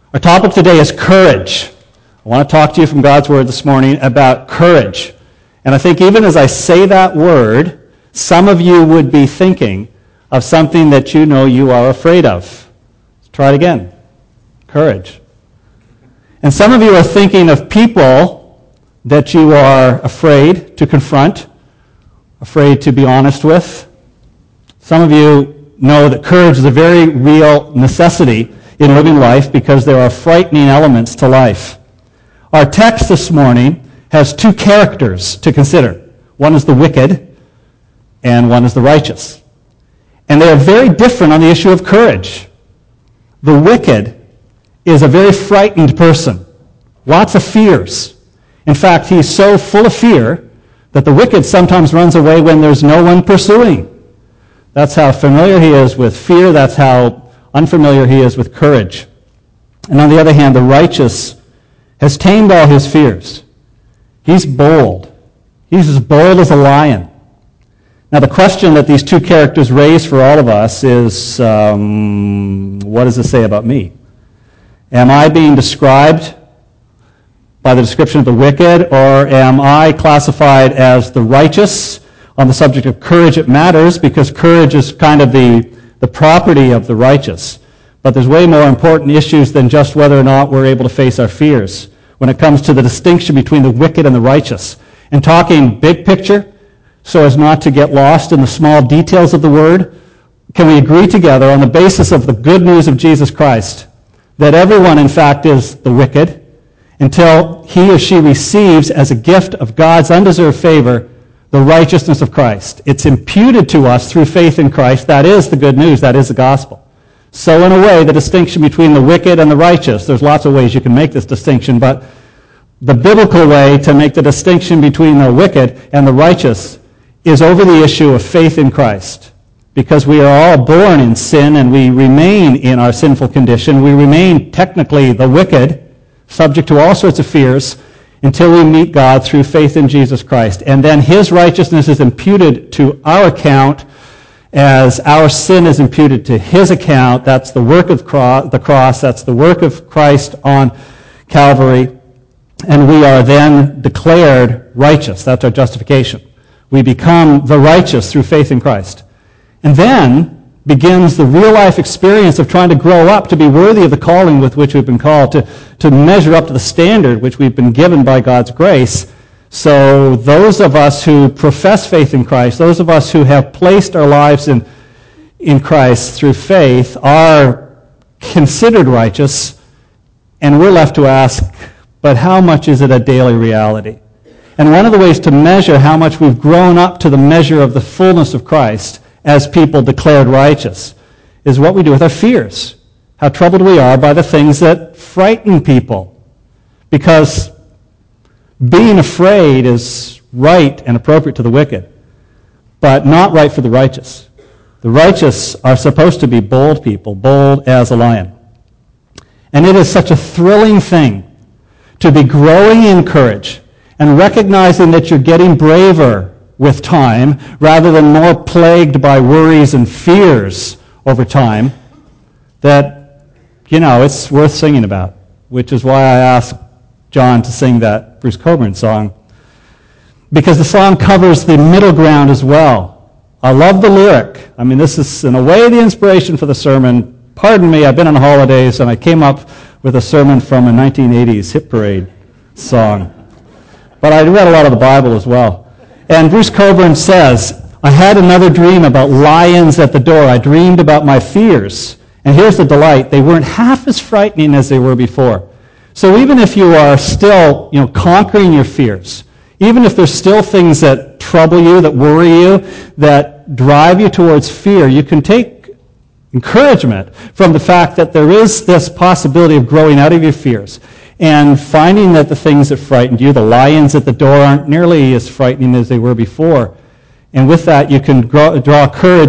Our topic today is courage. I want to talk to you from God's Word this morning about courage. And I think even as I say that word, some of you would be thinking of something that you know you are afraid of. Let's try it again. Courage. And some of you are thinking of people that you are afraid to confront, afraid to be honest with. Some of you know that courage is a very real necessity in living life because there are frightening elements to life. Our text this morning has two characters to consider. One is the wicked, and one is the righteous. And they are very different on the issue of courage. The wicked is a very frightened person, lots of fears. In fact, he's so full of fear that the wicked sometimes runs away when there's no one pursuing. That's how familiar he is with fear. That's how unfamiliar he is with courage. And on the other hand, the righteous has tamed all his fears. He's bold. He's as bold as a lion. Now, the question that these two characters raise for all of us is, what does this say about me? Am I being described by the description of the wicked, or am I classified as the righteous? On the subject of courage, it matters because courage is kind of the property of the righteous. But there's way more important issues than just whether or not we're able to face our fears when it comes to the distinction between the wicked and the righteous. And talking big picture, so as not to get lost in the small details of the word, can we agree together on the basis of the good news of Jesus Christ that everyone, in fact, is the wicked until he or she receives as a gift of God's undeserved favor the righteousness of Christ. It's imputed to us through faith in Christ. That is the good news. That is the gospel. So in a way, the distinction between the wicked and the righteous, there's lots of ways you can make this distinction, but the biblical way to make the distinction between the wicked and the righteous is over the issue of faith in Christ. Because we are all born in sin and we remain in our sinful condition. We remain technically the wicked, subject to all sorts of fears, until we meet God through faith in Jesus Christ. And then his righteousness is imputed to our account as our sin is imputed to his account. That's the work of the cross. That's the work of Christ on Calvary. And we are then declared righteous. That's our justification. We become the righteous through faith in Christ. And then begins the real-life experience of trying to grow up to be worthy of the calling with which we've been called, to measure up to the standard which we've been given by God's grace. So those of us who profess faith in Christ, those of us who have placed our lives in Christ through faith, are considered righteous, and we're left to ask, but how much is it a daily reality? And one of the ways to measure how much we've grown up to the measure of the fullness of Christ as people declared righteous is what we do with our fears. How troubled we are by the things that frighten people. Because being afraid is right and appropriate to the wicked, but not right for the righteous. The righteous are supposed to be bold people, bold as a lion. And it is such a thrilling thing to be growing in courage and recognizing that you're getting braver with time, rather than more plagued by worries and fears over time, that, it's worth singing about, which is why I asked John to sing that Bruce Cockburn song, because the song covers the middle ground as well. I love the lyric. This is, in a way, the inspiration for the sermon. Pardon me, I've been on holidays, and I came up with a sermon from a 1980s hit parade song. But I read a lot of the Bible as well. And Bruce Cockburn says, I had another dream about lions at the door. I dreamed about my fears. And here's the delight. They weren't half as frightening as they were before. So even if you are still, conquering your fears, even if there's still things that trouble you, that worry you, that drive you towards fear, you can take encouragement from the fact that there is this possibility of growing out of your fears and finding that the things that frightened you, the lions at the door, aren't nearly as frightening as they were before. And with that, you can draw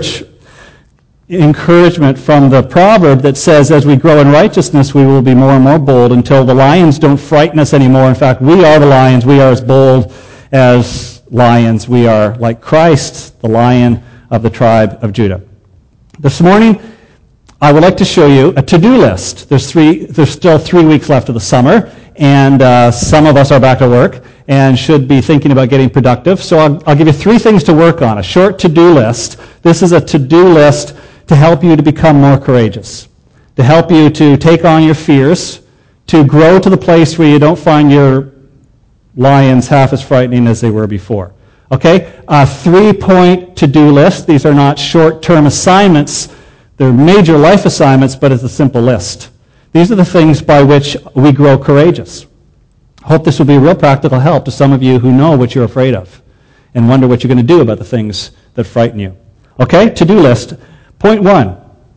encouragement from the proverb that says, as we grow in righteousness, we will be more and more bold until the lions don't frighten us anymore. In fact, we are the lions. We are as bold as lions. We are like Christ, the lion of the tribe of Judah. This morning, I would like to show you a to-do list. There's still 3 weeks left of the summer, and some of us are back to work and should be thinking about getting productive. So I'll give you 3 things to work on. A short to-do list. This is a to-do list to help you to become more courageous, to help you to take on your fears, to grow to the place where you don't find your lions half as frightening as they were before. Okay? A 3-point to-do list. These are not short-term assignments. They're major life assignments, but it's a simple list. These are the things by which we grow courageous. I hope this will be a real practical help to some of you who know what you're afraid of and wonder what you're going to do about the things that frighten you. Okay? To-do list. Point 1,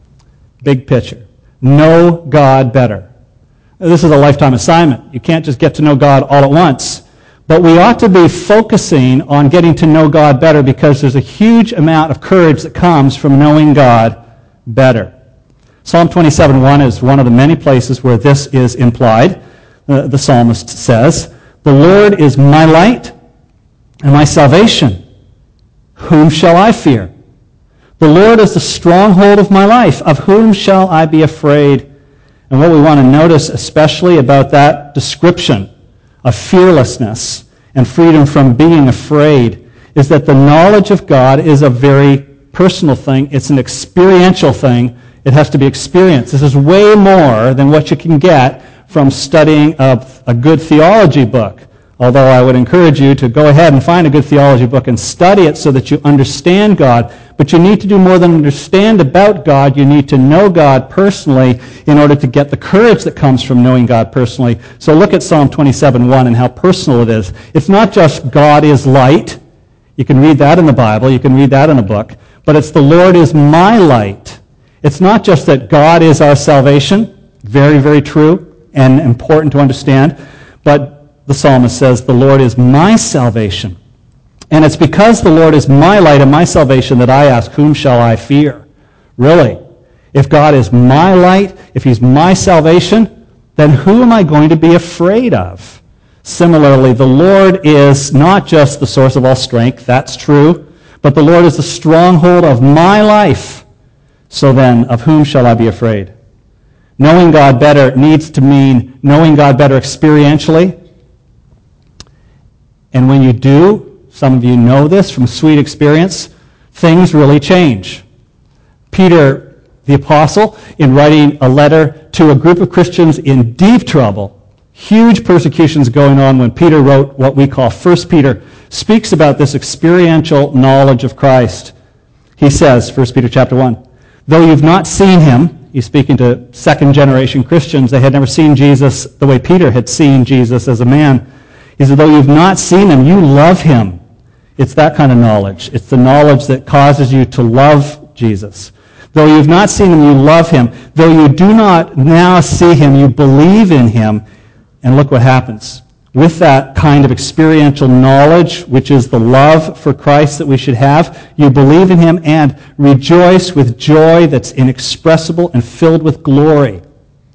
big picture. Know God better. This is a lifetime assignment. You can't just get to know God all at once. But we ought to be focusing on getting to know God better because there's a huge amount of courage that comes from knowing God better. Psalm 27:1 is one of the many places where this is implied. The psalmist says, "The Lord is my light and my salvation. Whom shall I fear? The Lord is the stronghold of my life. Of whom shall I be afraid?" And what we want to notice especially about that description of fearlessness and freedom from being afraid is that the knowledge of God is a very personal thing. It's an experiential thing. It has to be experienced. This is way more than what you can get from studying a good theology book. Although I would encourage you to go ahead and find a good theology book and study it so that you understand God. But you need to do more than understand about God. You need to know God personally in order to get the courage that comes from knowing God personally. So look at Psalm 27:1 and how personal it is. It's not just God is light. You can read that in the Bible. You can read that in a book. But it's the Lord is my light. It's not just that God is our salvation. Very, very true and important to understand. But the psalmist says, the Lord is my salvation. And it's because the Lord is my light and my salvation that I ask, whom shall I fear? Really? If God is my light, if he's my salvation, then who am I going to be afraid of? Similarly, the Lord is not just the source of all strength, that's true, but the Lord is the stronghold of my life. So then, of whom shall I be afraid? Knowing God better needs to mean knowing God better experientially. And when you do, some of you know this from sweet experience, things really change. Peter, the apostle, in writing a letter to a group of Christians in deep trouble, huge persecutions going on when Peter wrote what we call 1 Peter, speaks about this experiential knowledge of Christ. He says, 1 Peter chapter 1, though you've not seen him, he's speaking to second-generation Christians, they had never seen Jesus the way Peter had seen Jesus as a man. He said, though you've not seen him, you love him. It's that kind of knowledge. It's the knowledge that causes you to love Jesus. Though you've not seen him, you love him. Though you do not now see him, you believe in him. And look what happens. With that kind of experiential knowledge, which is the love for Christ that we should have, you believe in him and rejoice with joy that's inexpressible and filled with glory.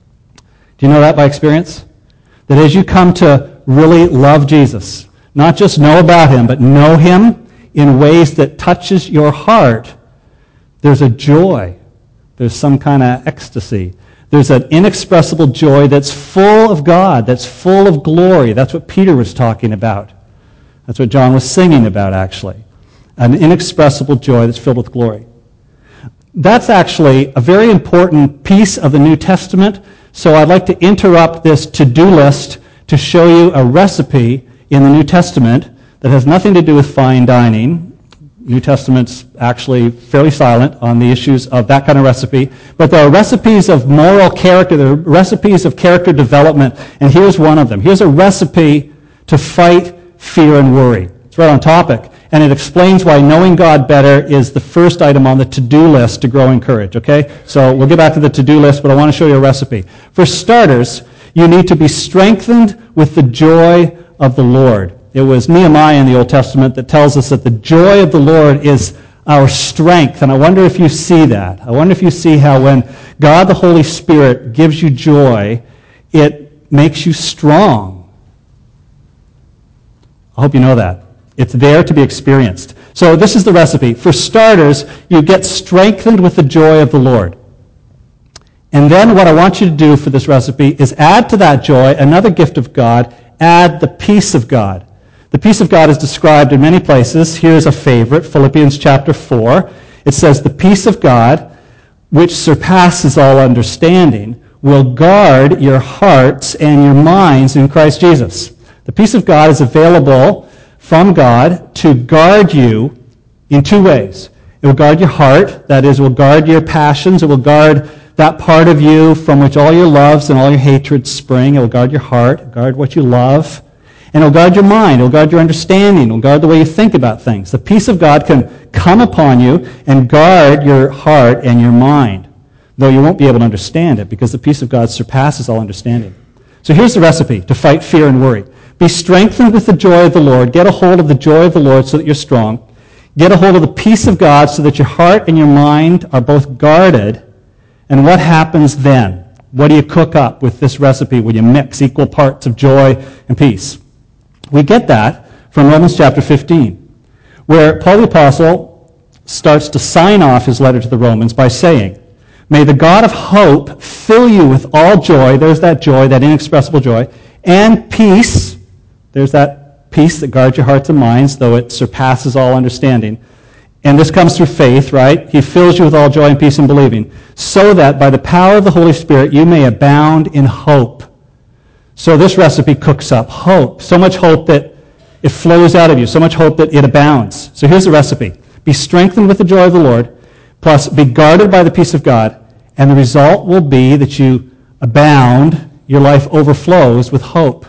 Do you know that by experience? That as you come to really love Jesus, not just know about him, but know him in ways that touches your heart, there's a joy. There's some kind of ecstasy. There's an inexpressible joy that's full of God, that's full of glory. That's what Peter was talking about. That's what John was singing about, actually. An inexpressible joy that's filled with glory. That's actually a very important piece of the New Testament, so I'd like to interrupt this to-do list to show you a recipe in the New Testament that has nothing to do with fine dining. New Testament's actually fairly silent on the issues of that kind of recipe. But there are recipes of moral character, there are recipes of character development, and here's one of them. Here's a recipe to fight fear and worry. It's right on topic, and it explains why knowing God better is the first item on the to-do list to grow in courage, okay? So we'll get back to the to-do list, but I want to show you a recipe. For starters, you need to be strengthened with the joy of the Lord. It was Nehemiah in the Old Testament that tells us that the joy of the Lord is our strength. And I wonder if you see that. I wonder if you see how when God the Holy Spirit gives you joy, it makes you strong. I hope you know that. It's there to be experienced. So this is the recipe. For starters, you get strengthened with the joy of the Lord. And then what I want you to do for this recipe is add to that joy another gift of God, add the peace of God. The peace of God is described in many places. Here's a favorite, Philippians chapter 4. It says, the peace of God, which surpasses all understanding, will guard your hearts and your minds in Christ Jesus. The peace of God is available from God to guard you in two ways. It will guard your heart, that is, it will guard your passions, it will guard that part of you from which all your loves and all your hatreds spring. It will guard your heart, guard what you love, and it will guard your mind, it will guard your understanding, it will guard the way you think about things. The peace of God can come upon you and guard your heart and your mind, though you won't be able to understand it because the peace of God surpasses all understanding. So here's the recipe to fight fear and worry. Be strengthened with the joy of the Lord. Get a hold of the joy of the Lord so that you're strong. Get a hold of the peace of God so that your heart and your mind are both guarded. And what happens then? What do you cook up with this recipe when you mix equal parts of joy and peace? We get that from Romans chapter 15, where Paul the Apostle starts to sign off his letter to the Romans by saying, may the God of hope fill you with all joy, there's that joy, that inexpressible joy, and peace, there's that peace that guards your hearts and minds, though it surpasses all understanding. And this comes through faith, right? He fills you with all joy and peace in believing, so that by the power of the Holy Spirit you may abound in hope. So this recipe cooks up hope, so much hope that it flows out of you, so much hope that it abounds. So here's the recipe. Be strengthened with the joy of the Lord, plus be guarded by the peace of God, and the result will be that you abound, your life overflows with hope.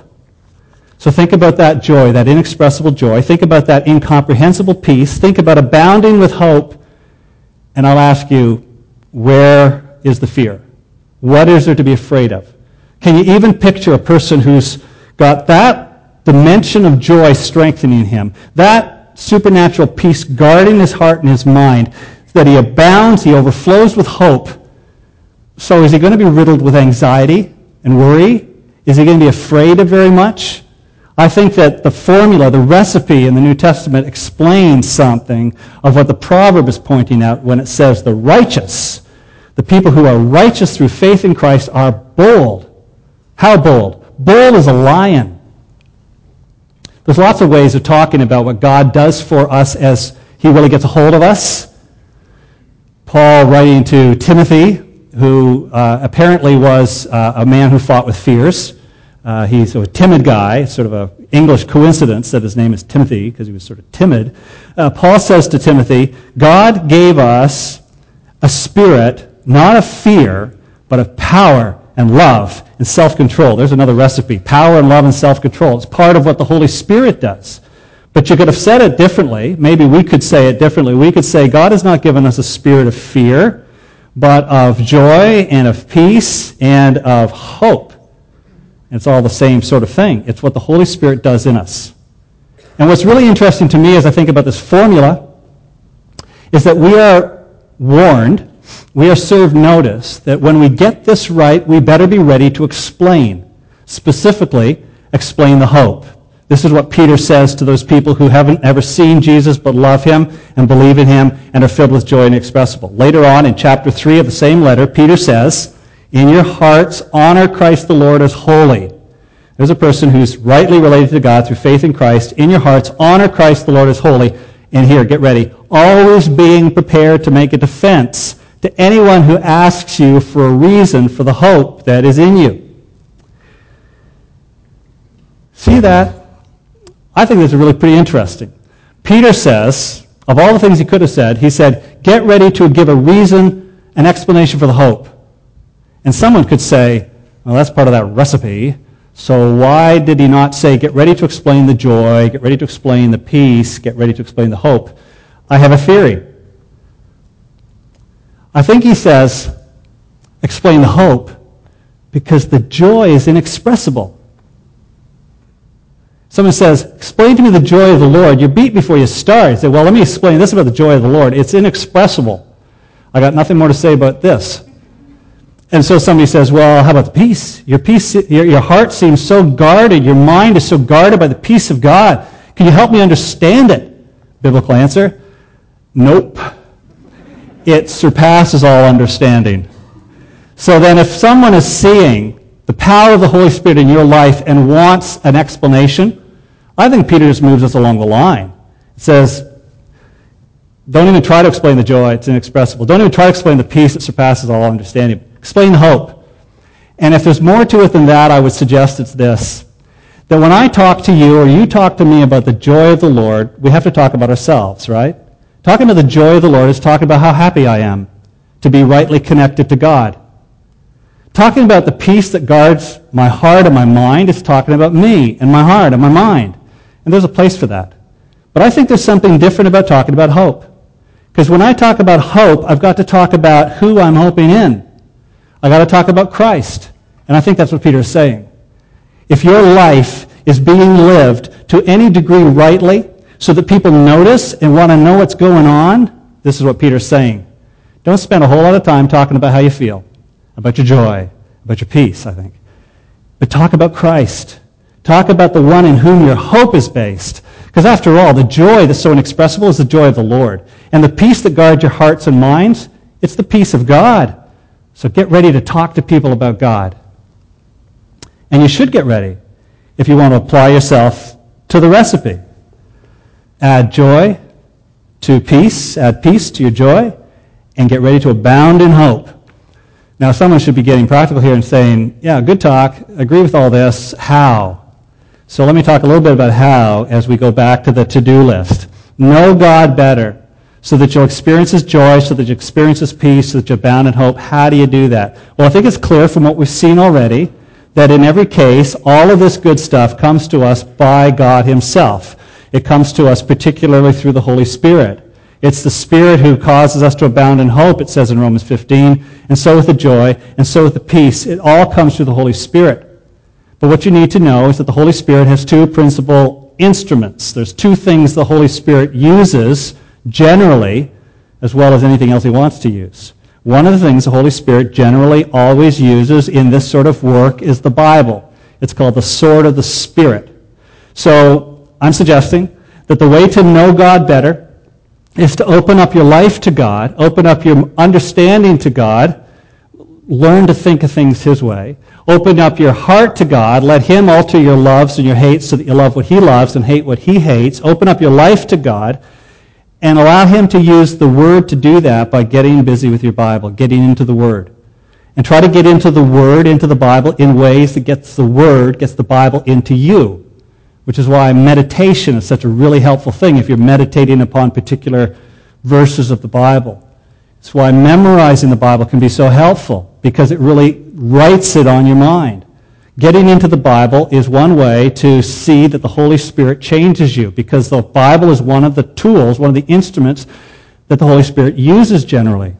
So think about that joy, that inexpressible joy. Think about that incomprehensible peace. Think about abounding with hope. And I'll ask you, where is the fear? What is there to be afraid of? Can you even picture a person who's got that dimension of joy strengthening him, that supernatural peace guarding his heart and his mind, that he abounds, he overflows with hope? So is he going to be riddled with anxiety and worry? Is he going to be afraid of very much? I think that the formula, the recipe in the New Testament explains something of what the proverb is pointing out when it says the righteous, the people who are righteous through faith in Christ, are bold. How bold? Bold as a lion. There's lots of ways of talking about what God does for us as he really gets a hold of us. Paul writing to Timothy, who apparently was a man who fought with fears. He's a timid guy. It's sort of an English coincidence that his name is Timothy because he was sort of timid. Paul says to Timothy, God gave us a spirit, not of fear, but of power and love and self-control. There's another recipe. Power and love and self-control. It's part of what the Holy Spirit does. But you could have said it differently. Maybe we could say it differently. We could say God has not given us a spirit of fear, but of joy and of peace and of hope. It's all the same sort of thing. It's what the Holy Spirit does in us. And what's really interesting to me as I think about this formula is that we are warned, we are served notice that when we get this right, we better be ready to explain. Specifically, explain the hope. This is what Peter says to those people who haven't ever seen Jesus but love him and believe in him and are filled with joy inexpressible. Later on in chapter 3 of the same letter, Peter says, in your hearts, honor Christ the Lord as holy. There's a person who's rightly related to God through faith in Christ. In your hearts, honor Christ the Lord as holy. And here, get ready. Always being prepared to make a defense to anyone who asks you for a reason for the hope that is in you. See that? I think this is really pretty interesting. Peter says, of all the things he could have said, he said, get ready to give a reason, an explanation for the hope. And someone could say, well, that's part of that recipe. So why did he not say, get ready to explain the joy, get ready to explain the peace, get ready to explain the hope? I have a theory. I think he says, explain the hope, because the joy is inexpressible. Someone says, explain to me the joy of the Lord. You're beat before you start. You say, well, let me explain this about the joy of the Lord. It's inexpressible. I got nothing more to say about this. And so somebody says, well, how about the peace? Your heart seems so guarded. Your mind is so guarded by the peace of God. Can you help me understand it? Biblical answer, nope. It surpasses all understanding. So then if someone is seeing the power of the Holy Spirit in your life and wants an explanation, I think Peter just moves us along the line. It says, don't even try to explain the joy, it's inexpressible. Don't even try to explain the peace that surpasses all understanding. Explain the hope. And if there's more to it than that, I would suggest it's this, that when I talk to you or you talk to me about the joy of the Lord, we have to talk about ourselves, right? Talking about the joy of the Lord is talking about how happy I am to be rightly connected to God. Talking about the peace that guards my heart and my mind is talking about me and my heart and my mind. And there's a place for that. But I think there's something different about talking about hope. Because when I talk about hope, I've got to talk about who I'm hoping in. I've got to talk about Christ. And I think that's what Peter is saying. If your life is being lived to any degree rightly, so that people notice and want to know what's going on, this is what Peter's saying. Don't spend a whole lot of time talking about how you feel, about your joy, about your peace, I think. But talk about Christ. Talk about the one in whom your hope is based. Because after all, the joy that's so inexpressible is the joy of the Lord. And the peace that guards your hearts and minds, it's the peace of God. So get ready to talk to people about God. And you should get ready if you want to apply yourself to the recipe. Add joy to peace, add peace to your joy, and get ready to abound in hope. Now, someone should be getting practical here and saying, yeah, good talk, agree with all this, how? So let me talk a little bit about how as we go back to the to-do list. Know God better so that you'll experience His joy, so that you'll experience His peace, so that you'll abound in hope. How do you do that? Well, I think it's clear from what we've seen already that in every case, all of this good stuff comes to us by God Himself. It comes to us particularly through the Holy Spirit. It's the Spirit who causes us to abound in hope, it says in Romans 15, and so with the joy, and so with the peace. It all comes through the Holy Spirit. But what you need to know is that the Holy Spirit has two principal instruments. There's two things the Holy Spirit uses generally, as well as anything else He wants to use. One of the things the Holy Spirit generally always uses in this sort of work is the Bible. It's called the sword of the Spirit. So I'm suggesting that the way to know God better is to open up your life to God, open up your understanding to God, learn to think of things His way, open up your heart to God, let Him alter your loves and your hates so that you love what He loves and hate what He hates, open up your life to God, and allow Him to use the Word to do that by getting busy with your Bible, getting into the Word. And try to get into the Word, into the Bible, in ways that gets the Word, gets the Bible into you. Which is why meditation is such a really helpful thing if you're meditating upon particular verses of the Bible. It's why memorizing the Bible can be so helpful, because it really writes it on your mind. Getting into the Bible is one way to see that the Holy Spirit changes you, because the Bible is one of the tools, one of the instruments that the Holy Spirit uses generally.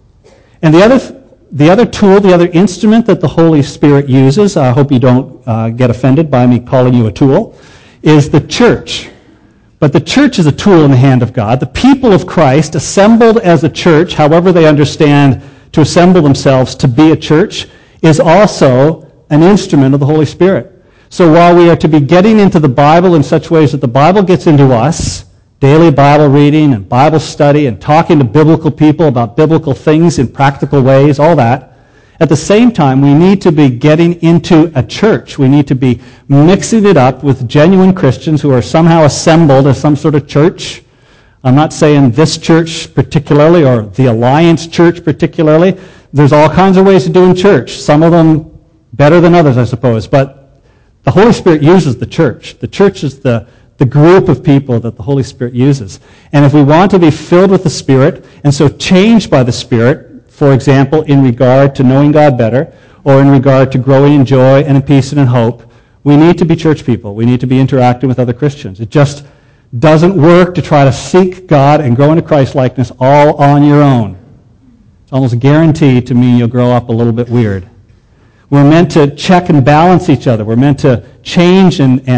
And the other tool, the other instrument that the Holy Spirit uses, I hope you don't get offended by me calling you a tool, is the church. But the church is a tool in the hand of God. The people of Christ, assembled as a church, however they understand to assemble themselves to be a church, is also an instrument of the Holy Spirit. So while we are to be getting into the Bible in such ways that the Bible gets into us, daily Bible reading and Bible study and talking to biblical people about biblical things in practical ways, all that, at the same time, we need to be getting into a church. We need to be mixing it up with genuine Christians who are somehow assembled as some sort of church. I'm not saying this church particularly or the Alliance Church particularly. There's all kinds of ways of doing church. Some of them better than others, I suppose. But the Holy Spirit uses the church. The church is the group of people that the Holy Spirit uses. And if we want to be filled with the Spirit and so changed by the Spirit, for example, in regard to knowing God better, or in regard to growing in joy and in peace and in hope, we need to be church people. We need to be interacting with other Christians. It just doesn't work to try to seek God and grow into Christ-likeness all on your own. It's almost guaranteed to mean you'll grow up a little bit weird. We're meant to check and balance each other. We're meant to change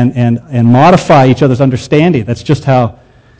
and modify each other's understanding. That's just how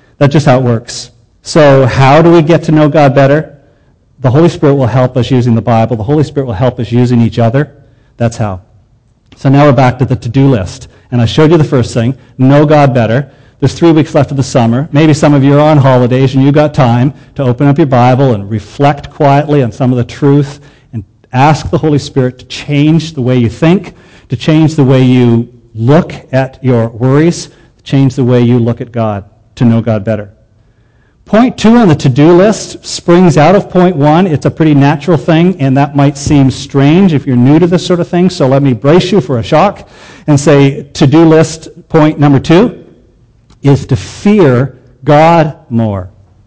it works. So how do we get to know God better? The Holy Spirit will help us using the Bible. The Holy Spirit will help us using each other. That's how. So now we're back to the to-do list. And I showed you the first thing, know God better. There's 3 weeks left of the summer. Maybe some of you are on holidays and you've got time to open up your Bible and reflect quietly on some of the truth and Ask the Holy Spirit to change the way you think, to change the way you look at your worries, to change the way you look at God, to know God better. Point 2 on the to-do list springs out of point 1. It's a pretty natural thing, and that might seem strange if you're new to this sort of thing, so let me brace you for a shock and say to-do list point number 2 is to fear God more.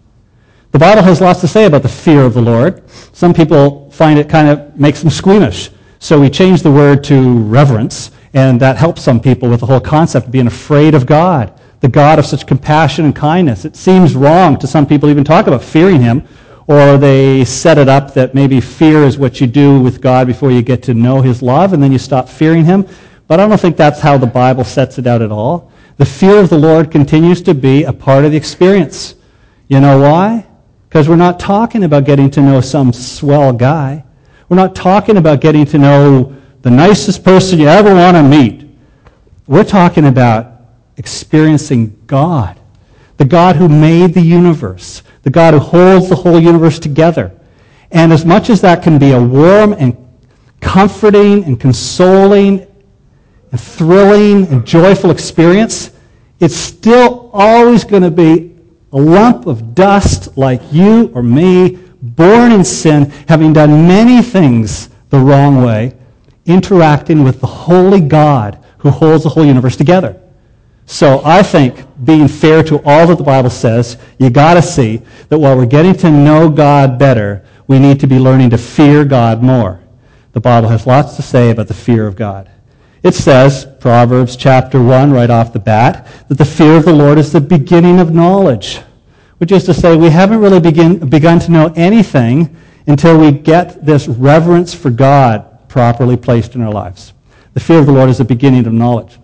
The Bible has lots to say about the fear of the Lord. Some people find it kind of makes them squeamish, so we change the word to reverence, and that helps some people with the whole concept of being afraid of God, the God of such compassion and kindness. It seems wrong to some people even talk about fearing him, or they set it up that maybe fear is what you do with God before you get to know his love, and then you stop fearing him. But I don't think that's how the Bible sets it out at all. The fear of the Lord continues to be a part of the experience. You know why? Because we're not talking about getting to know some swell guy. We're not talking about getting to know the nicest person you ever want to meet. We're talking about experiencing God, the God who made the universe, the God who holds the whole universe together. And as much as that can be a warm and comforting and consoling and thrilling and joyful experience, it's still always going to be a lump of dust like you or me, born in sin, having done many things the wrong way, interacting with the holy God who holds the whole universe together. So I think, being fair to all that the Bible says, you got to see that while we're getting to know God better, we need to be learning to fear God more. The Bible has lots to say about the fear of God. It says, Proverbs chapter 1, right off the bat, that the fear of the Lord is the beginning of knowledge, which is to say we haven't really begun to know anything until we get this reverence for God properly placed in our lives. The fear of the Lord is the beginning of knowledge.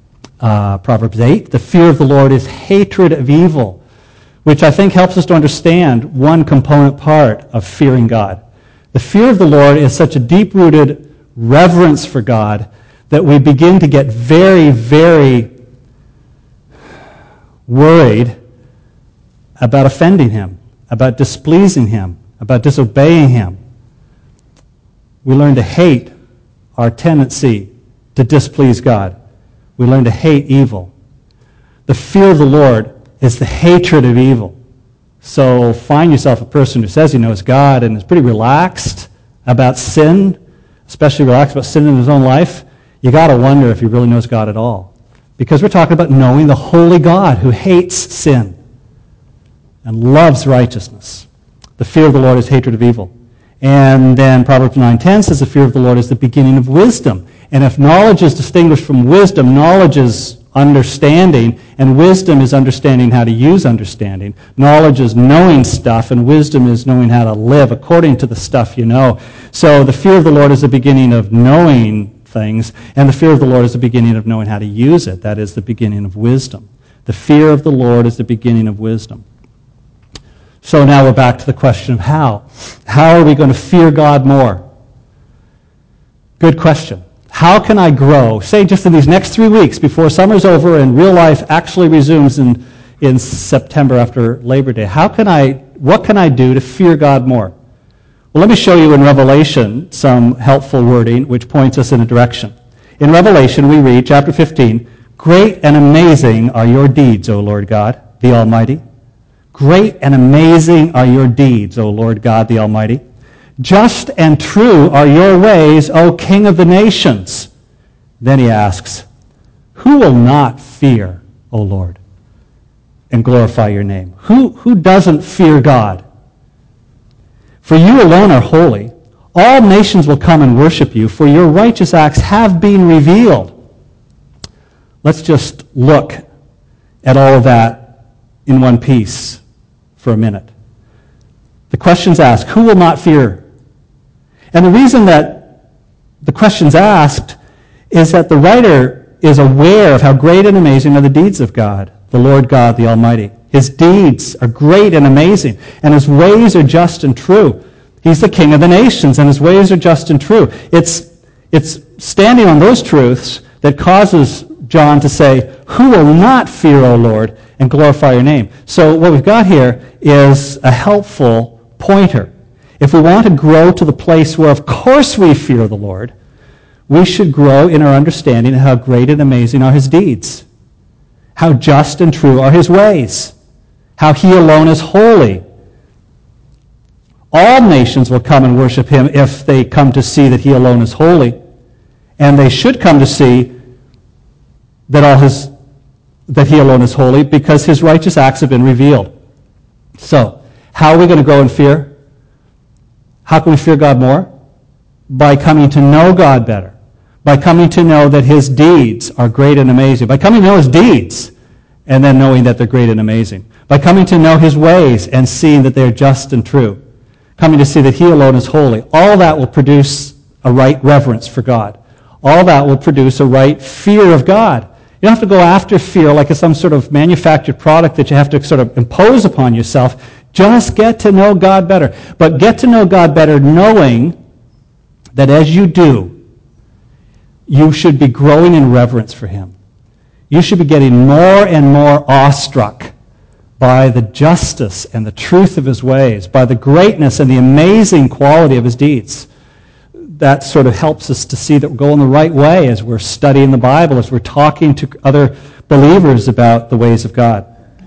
Proverbs 8, the fear of the Lord is hatred of evil, which I think helps us to understand one component part of fearing God. The fear of the Lord is such a deep-rooted reverence for God that we begin to get very, very worried about offending him, about displeasing him, about disobeying him. We learn to hate our tendency to displease God. We learn to hate evil. The fear of the Lord is the hatred of evil. So find yourself a person who says he knows God and is pretty relaxed about sin, especially relaxed about sin in his own life. You got to wonder if he really knows God at all. Because we're talking about knowing the holy God who hates sin and loves righteousness. The fear of the Lord is hatred of evil. And then Proverbs 9:10 says the fear of the Lord is the beginning of wisdom. And if knowledge is distinguished from wisdom, knowledge is understanding, and wisdom is understanding how to use understanding. Knowledge is knowing stuff, and wisdom is knowing how to live according to the stuff you know. So the fear of the Lord is the beginning of knowing things, and the fear of the Lord is the beginning of knowing how to use it. That is the beginning of wisdom. The fear of the Lord is the beginning of wisdom. So now we're back to the question of how. How are we going to fear God more? Good question. How can I grow, say just in these next 3 weeks before summer's over and real life actually resumes in September after Labor Day? What can I do to fear God more? Well, let me show you in Revelation some helpful wording which points us in a direction. In Revelation we read, chapter 15, "Great and amazing are your deeds, O Lord God, the Almighty. Great and amazing are your deeds, O Lord God, the Almighty. Just and true are your ways, O King of the nations." Then he asks, who will not fear, O Lord, and glorify your name? Who doesn't fear God? For you alone are holy. All nations will come and worship you, for your righteous acts have been revealed. Let's just look at all of that in one piece for a minute. The question's asked, who will not fear? And the reason that the question's asked is that the writer is aware of how great and amazing are the deeds of God, the Lord God, the Almighty. His deeds are great and amazing, and his ways are just and true. He's the King of the nations, and his ways are just and true. It's standing on those truths that causes John to say, who will not fear, O Lord, and glorify your name? So what we've got here is a helpful pointer. if we want to grow to the place where, of course, we fear the Lord, we should grow in our understanding of how great and amazing are his deeds, how just and true are his ways, how he alone is holy. All nations will come and worship him if they come to see that he alone is holy. And they should come to see that he alone is holy because his righteous acts have been revealed. So, how are we going to grow in fear? How can we fear God more? By coming to know God better. By coming to know that his deeds are great and amazing. By coming to know his deeds and then knowing that they're great and amazing. By coming to know his ways and seeing that they're just and true. Coming to see that he alone is holy. All that will produce a right reverence for God. All that will produce a right fear of God. You don't have to go after fear like it's some sort of manufactured product that you have to sort of impose upon yourself. Just get to know God better. But get to know God better knowing that as you do, you should be growing in reverence for him. You should be getting more and more awestruck by the justice and the truth of his ways, by the greatness and the amazing quality of his deeds. That sort of helps us to see that we're going the right way as we're studying the Bible, as we're talking to other believers about the ways of God.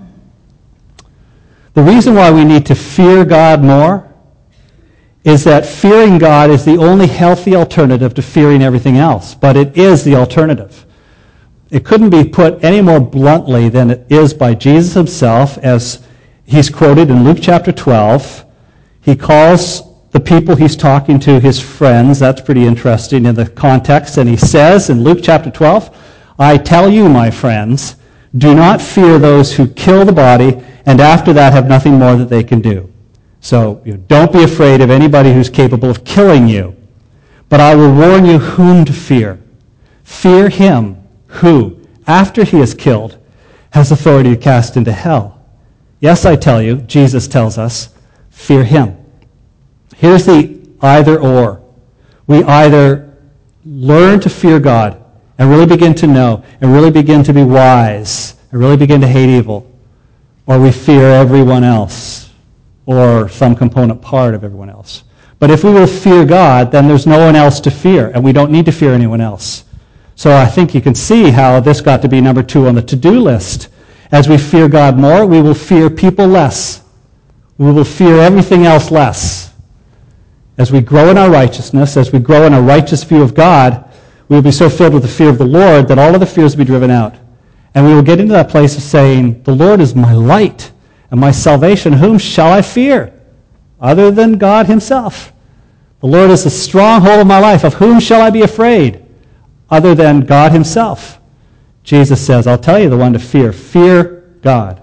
The reason why we need to fear God more is that fearing God is the only healthy alternative to fearing everything else, but it is the alternative. It couldn't be put any more bluntly than it is by Jesus himself, as he's quoted in Luke chapter 12. He calls the people he's talking to his friends. That's pretty interesting in the context. And he says in Luke chapter 12, I tell you, my friends, do not fear those who kill the body, and after that have nothing more that they can do. So don't be afraid of anybody who's capable of killing you. But I will warn you whom to fear. Fear him who, after he is killed, has authority to cast into hell. Yes, I tell you, Jesus tells us, fear him. Here's the either or. We either learn to fear God and really begin to know and really begin to be wise and really begin to hate evil, or we fear everyone else or some component part of everyone else. But if we will fear God, then there's no one else to fear, and we don't need to fear anyone else. So I think you can see how this got to be number 2 on the to-do list. As we fear God more, we will fear people less. We will fear everything else less. As we grow in our righteousness, as we grow in a righteous view of God, we will be so filled with the fear of the Lord that all other fears will be driven out. And we will get into that place of saying, the Lord is my light and my salvation. Whom shall I fear? Other than God himself. The Lord is the stronghold of my life. Of whom shall I be afraid? Other than God himself. Jesus says, I'll tell you the one to fear. Fear God.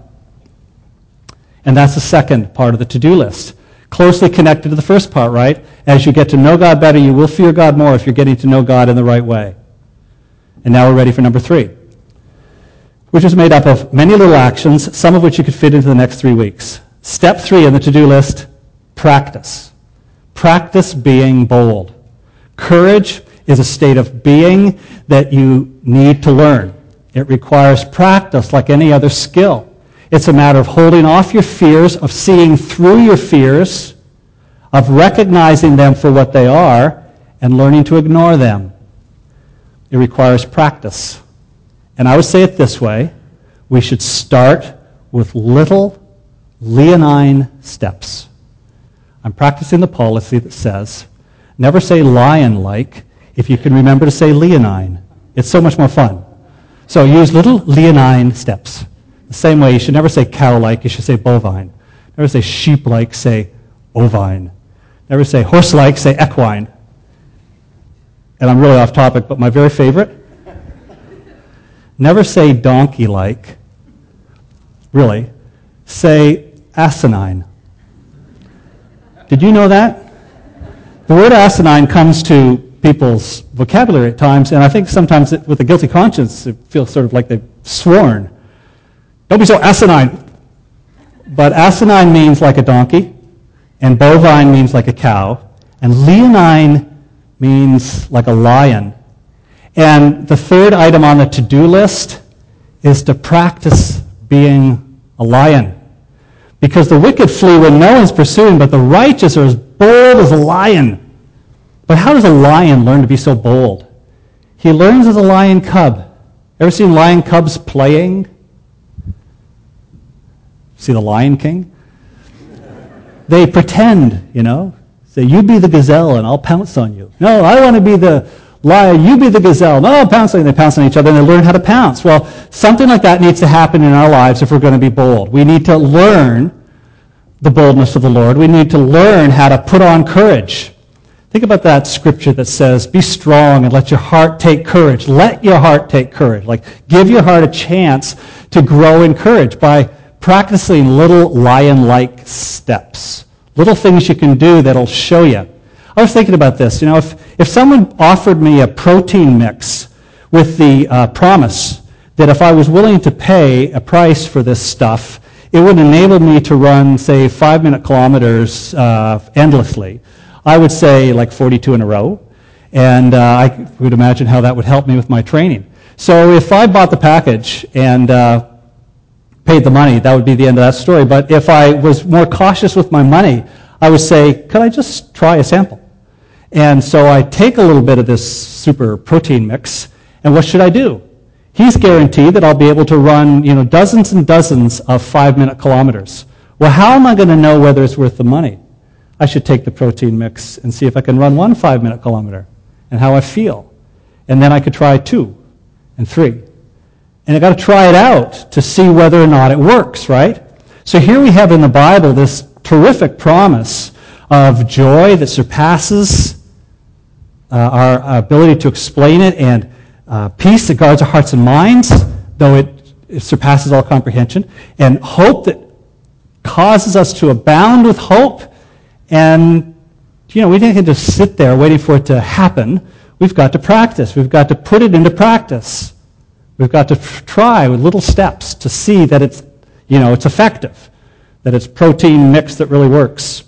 And that's the second part of the to-do list. Closely connected to the first part, right? As you get to know God better, you will fear God more if you're getting to know God in the right way. And now we're ready for number 3, which is made up of many little actions, some of which you could fit into the next 3 weeks. Step 3 on the to-do list, practice. Practice being bold. Courage is a state of being that you need to learn. It requires practice like any other skill. It's a matter of holding off your fears, of seeing through your fears, of recognizing them for what they are, and learning to ignore them. It requires practice. And I would say it this way, we should start with little leonine steps. I'm practicing the policy that says, never say lion-like if you can remember to say leonine. It's so much more fun. So use little leonine steps. The same way, you should never say cow-like, you should say bovine. Never say sheep-like, say ovine. Never say horse-like, say equine. And I'm really off topic, but my very favorite, never say donkey-like. Really, say asinine. Did you know that? The word asinine comes to people's vocabulary at times, and I think sometimes with a guilty conscience, it feels sort of like they've sworn. Don't be so asinine. But asinine means like a donkey, and bovine means like a cow, and leonine means like a lion. And the third item on the to-do list is to practice being a lion. Because the wicked flee when no one's pursuing, but the righteous are as bold as a lion. But how does a lion learn to be so bold? He learns as a lion cub. Ever seen lion cubs playing? See The Lion King? They pretend, Say, you be the gazelle and I'll pounce on you. No, I want to be the lion, you be the gazelle. No, I'll pounce on you. They pounce on each other and they learn how to pounce. Well, something like that needs to happen in our lives if we're going to be bold. We need to learn the boldness of the Lord. We need to learn how to put on courage. Think about that scripture that says, be strong and let your heart take courage. Let your heart take courage. Like, give your heart a chance to grow in courage by practicing little lion-like steps. Little things you can do that'll show you. I was thinking about this. If someone offered me a protein mix with the promise that if I was willing to pay a price for this stuff, it would enable me to run, say, 5-minute kilometers endlessly, I would say like 42 in a row, and I would imagine how that would help me with my training. So if I bought the package and paid the money, that would be the end of that story. But if I was more cautious with my money, I would say, could I just try a sample? And so I take a little bit of this super protein mix, and what should I do? He's guaranteed that I'll be able to run, dozens and dozens of 5-minute kilometers. Well, how am I going to know whether it's worth the money? I should take the protein mix and see if I can run 1 5-minute kilometer and how I feel. And then I could try 2 and 3. And I got to try it out to see whether or not it works, right? So here we have in the Bible this terrific promise of joy that surpasses our ability to explain it, and peace that guards our hearts and minds, though it surpasses all comprehension, and hope that causes us to abound with hope. And, we didn't just sit there waiting for it to happen. We've got to practice. We've got to put it into practice. We've got to try with little steps to see that it's effective, that it's protein mix that really works.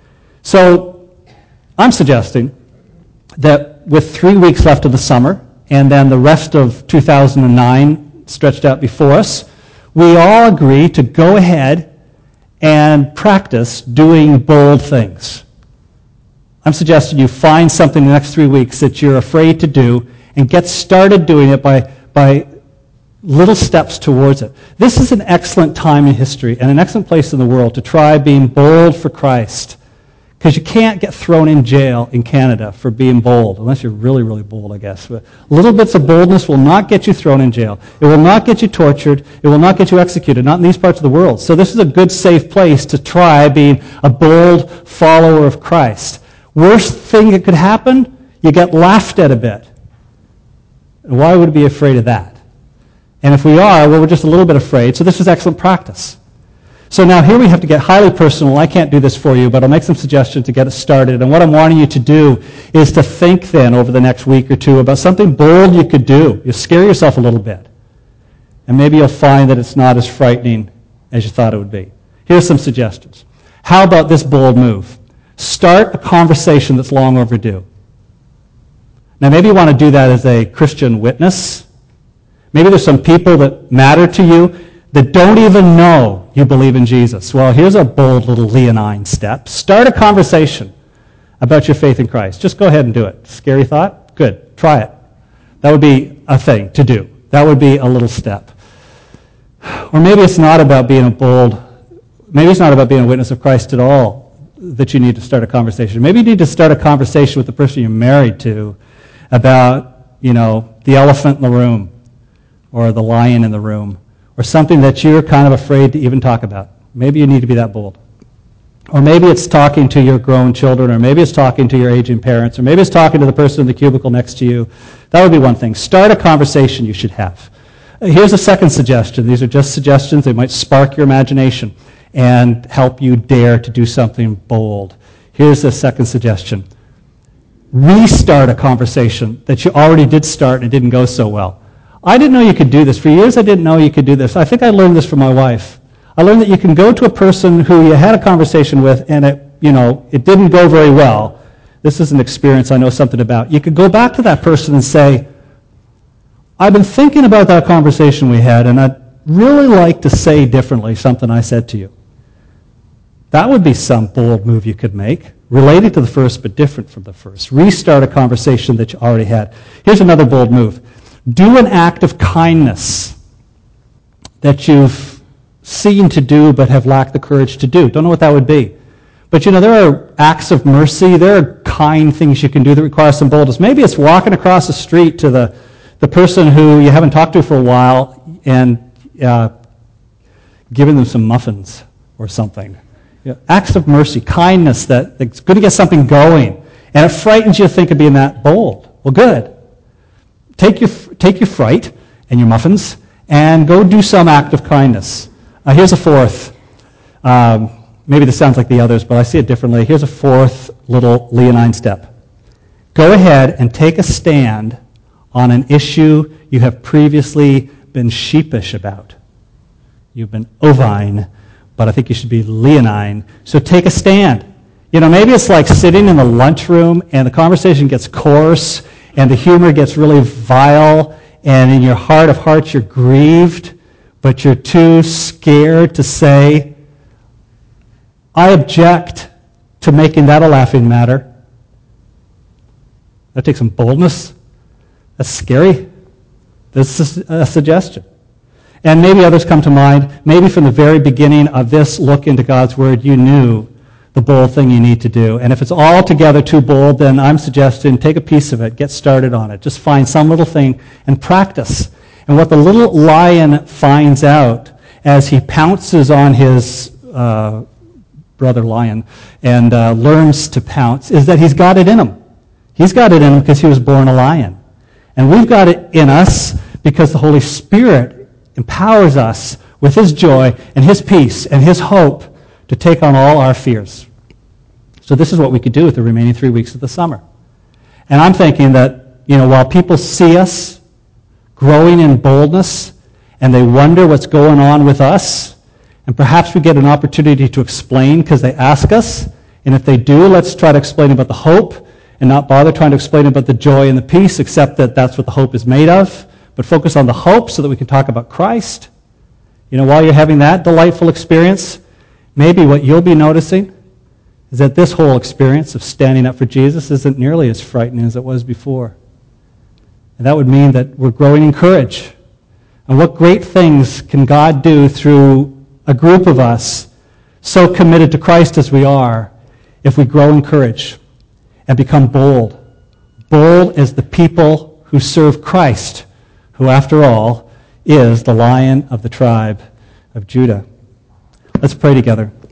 So I'm suggesting that with 3 weeks left of the summer, and then the rest of 2009 stretched out before us, we all agree to go ahead and practice doing bold things. I'm suggesting you find something in the next 3 weeks that you're afraid to do and get started doing it by little steps towards it. This is an excellent time in history and an excellent place in the world to try being bold for Christ, because you can't get thrown in jail in Canada for being bold, unless you're really, really bold, I guess. But little bits of boldness will not get you thrown in jail. It will not get you tortured. It will not get you executed, not in these parts of the world. So this is a good, safe place to try being a bold follower of Christ. Worst thing that could happen, you get laughed at a bit. Why would we be afraid of that? And if we are, well, we're just a little bit afraid. So this is excellent practice. So now here we have to get highly personal. I can't do this for you, but I'll make some suggestions to get it started. And what I'm wanting you to do is to think then over the next week or two about something bold you could do. You scare yourself a little bit. And maybe you'll find that it's not as frightening as you thought it would be. Here's some suggestions. How about this bold move? Start a conversation that's long overdue. Now maybe you want to do that as a Christian witness. Maybe there's some people that matter to you that don't even know you believe in Jesus. Well, here's a bold little leonine step. Start a conversation about your faith in Christ. Just go ahead and do it. Scary thought? Good. Try it. That would be a thing to do. That would be a little step. Or maybe it's not about being maybe it's not about being a witness of Christ at all that you need to start a conversation. Maybe you need to start a conversation with the person you're married to about, the elephant in the room or the lion in the room, or something that you're kind of afraid to even talk about. Maybe you need to be that bold. Or maybe it's talking to your grown children, or maybe it's talking to your aging parents, or maybe it's talking to the person in the cubicle next to you. That would be one thing. Start a conversation you should have. Here's a second suggestion. These are just suggestions. They might spark your imagination and help you dare to do something bold. Here's the second suggestion. Restart a conversation that you already did start and it didn't go so well. I didn't know you could do this. For years, I didn't know you could do this. I think I learned this from my wife. I learned that you can go to a person who you had a conversation with and it didn't go very well. This is an experience I know something about. You could go back to that person and say, I've been thinking about that conversation we had, and I'd really like to say differently something I said to you. That would be some bold move you could make. related to the first but different from the first. Restart a conversation that you already had. Here's another bold move. Do an act of kindness that you've seen to do but have lacked the courage to do. Don't know what that would be. But there are acts of mercy. There are kind things you can do that require some boldness. Maybe it's walking across the street to the person who you haven't talked to for a while and giving them some muffins or something. Acts of mercy, kindness that's going to get something going. And it frightens you to think of being that bold. Well, good. Take your fright and your muffins and go do some act of kindness. Here's a fourth. Maybe this sounds like the others, but I see it differently. Here's a fourth little leonine step. Go ahead and take a stand on an issue you have previously been sheepish about. You've been ovine, but I think you should be leonine. So take a stand. Maybe it's like sitting in the lunchroom and the conversation gets coarse and the humor gets really vile, and in your heart of hearts you're grieved, but you're too scared to say, I object to making that a laughing matter. That takes some boldness. That's scary. This is a suggestion. And maybe others come to mind. Maybe from the very beginning of this look into God's Word, you knew the bold thing you need to do. And if it's altogether too bold, then I'm suggesting take a piece of it, get started on it. Just find some little thing and practice. And what the little lion finds out as he pounces on his brother lion and learns to pounce is that he's got it in him. He's got it in him because he was born a lion. And we've got it in us because the Holy Spirit empowers us with his joy and his peace and his hope to take on all our fears. So this is what we could do with the remaining 3 weeks of the summer. And I'm thinking that, while people see us growing in boldness and they wonder what's going on with us, and perhaps we get an opportunity to explain because they ask us, and if they do, let's try to explain about the hope and not bother trying to explain about the joy and the peace, except that that's what the hope is made of, but focus on the hope so that we can talk about Christ. While you're having that delightful experience, maybe what you'll be noticing is that this whole experience of standing up for Jesus isn't nearly as frightening as it was before. And that would mean that we're growing in courage. And what great things can God do through a group of us so committed to Christ as we are if we grow in courage and become bold. Bold as the people who serve Christ, who, after all, is the Lion of the tribe of Judah. Let's pray together.